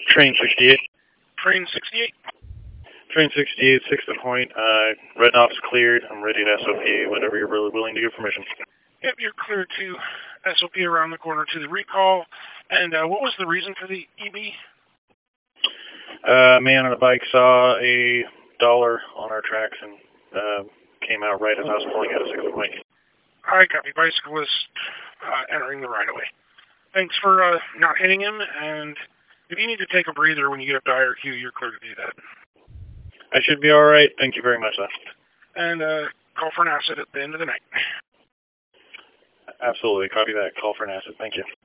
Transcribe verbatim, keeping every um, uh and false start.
Train sixty-eight. Train sixty-eight. Train sixty-eight, six to point. Uh, red knob's cleared. I'm ready to S O P whenever you're really willing to give permission. Yep, you're clear to S O P around the corner to the recall. And uh, what was the reason for the E B? Uh, a man on a bike saw a dollar on our tracks and uh, came out right as I was pulling out a six to point. I copy. Bicyclist uh, entering the right-of-way. Thanks for uh, not hitting him, and if you need to take a breather when you get up to I R Q, you're clear to do that. I should be all right. Thank you very much, though. And uh, call for an asset at the end of the night. Absolutely. Copy that. Call for an asset. Thank you.